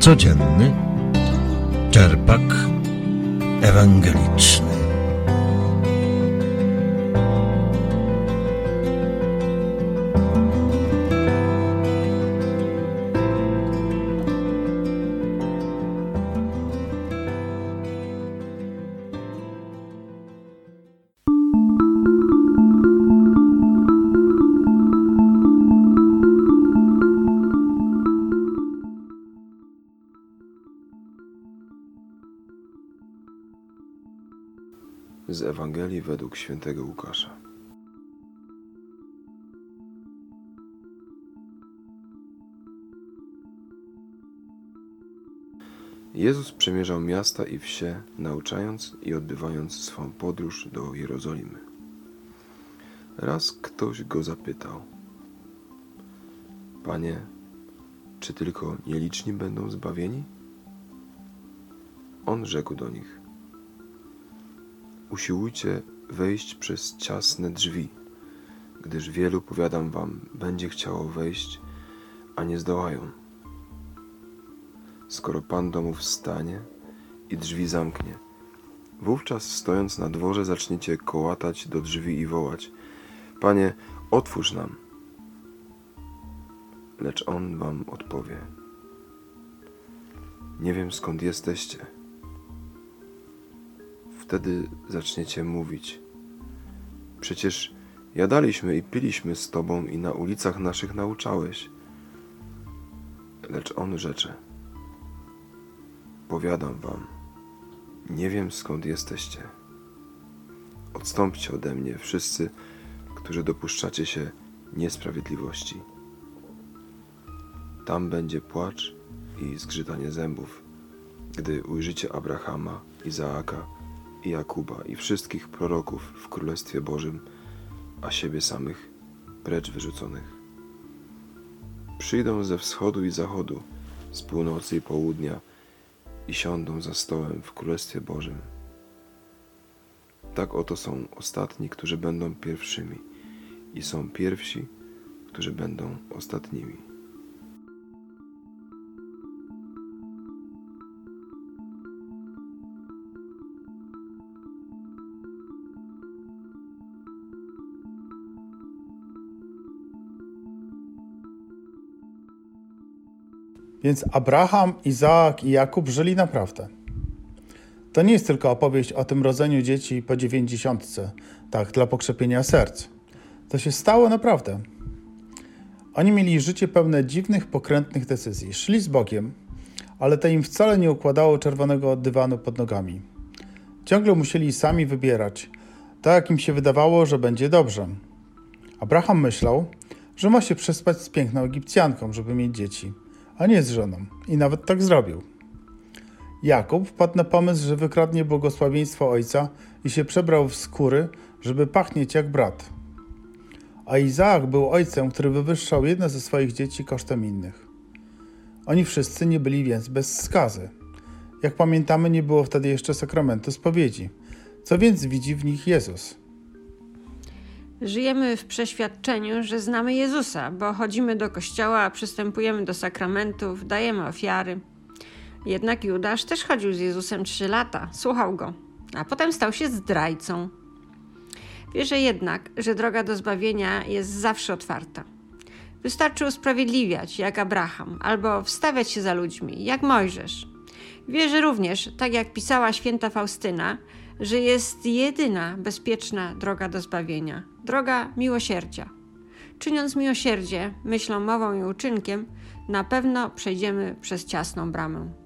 Codzienny czerpak ewangeliczny. Z Ewangelii według świętego Łukasza. Jezus przemierzał miasta i wsie, nauczając i odbywając swą podróż do Jerozolimy. Raz ktoś go zapytał: Panie, czy tylko nieliczni będą zbawieni? On rzekł do nich: Usiłujcie wejść przez ciasne drzwi, gdyż wielu, powiadam wam, będzie chciało wejść, a nie zdołają. Skoro Pan domu wstanie i drzwi zamknie, wówczas stojąc na dworze zaczniecie kołatać do drzwi i wołać: Panie, otwórz nam. Lecz On wam odpowie: Nie wiem, skąd jesteście. Wtedy zaczniecie mówić: Przecież jadaliśmy i piliśmy z Tobą i na ulicach naszych nauczałeś. Lecz On rzecze: Powiadam wam, nie wiem, skąd jesteście. Odstąpcie ode mnie, wszyscy, którzy dopuszczacie się niesprawiedliwości. Tam będzie płacz i zgrzytanie zębów, gdy ujrzycie Abrahama, Izaaka i Jakuba i wszystkich proroków w Królestwie Bożym, a siebie samych precz wyrzuconych. Przyjdą ze wschodu i zachodu, z północy i południa i siądą za stołem w Królestwie Bożym. Tak oto są ostatni, którzy będą pierwszymi, i są pierwsi, którzy będą ostatnimi. Więc Abraham, Izaak i Jakub żyli naprawdę. To nie jest tylko opowieść o tym rodzeniu dzieci po 90, tak, dla pokrzepienia serc. To się stało naprawdę. Oni mieli życie pełne dziwnych, pokrętnych decyzji. Szli z Bogiem, ale to im wcale nie układało czerwonego dywanu pod nogami. Ciągle musieli sami wybierać, tak jak im się wydawało, że będzie dobrze. Abraham myślał, że ma się przespać z piękną Egipcjanką, żeby mieć dzieci, a nie z żoną. I nawet tak zrobił. Jakub wpadł na pomysł, że wykradnie błogosławieństwo ojca i się przebrał w skóry, żeby pachnieć jak brat. A Izaak był ojcem, który wywyższał jedno ze swoich dzieci kosztem innych. Oni wszyscy nie byli więc bez skazy. Jak pamiętamy, nie było wtedy jeszcze sakramentu spowiedzi. Co więc widzi w nich Jezus? Żyjemy w przeświadczeniu, że znamy Jezusa, bo chodzimy do kościoła, przystępujemy do sakramentów, dajemy ofiary. Jednak Judasz też chodził z Jezusem 3 lata, słuchał Go, a potem stał się zdrajcą. Wierzę jednak, że droga do zbawienia jest zawsze otwarta. Wystarczy usprawiedliwiać, jak Abraham, albo wstawiać się za ludźmi, jak Mojżesz. Wierzę również, tak jak pisała święta Faustyna, że jest jedyna bezpieczna droga do zbawienia, droga miłosierdzia. Czyniąc miłosierdzie, myślą, mową i uczynkiem, na pewno przejdziemy przez ciasną bramę.